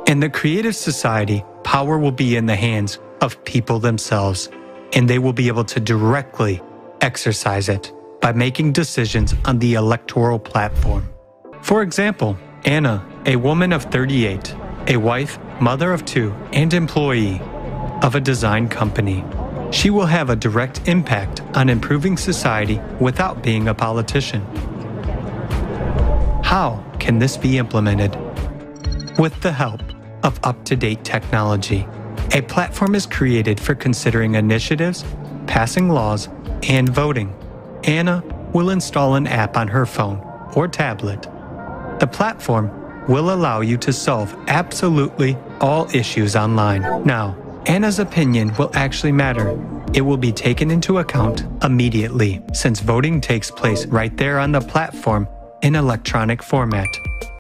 In the creative society, power will be in the hands of people themselves, and they will be able to directly exercise it by making decisions on the electoral platform. For example, Anna, a woman of 38, a wife, mother of 2, and employee of a design company. She will have a direct impact on improving society without being a politician. How can this be implemented? With the help of up-to-date technology. A platform is created for considering initiatives, passing laws, and voting. Anna will install an app on her phone or tablet. The platform will allow you to solve absolutely all issues online. Now, Anna's opinion will actually matter. It will be taken into account immediately, since voting takes place right there on the platform in electronic format.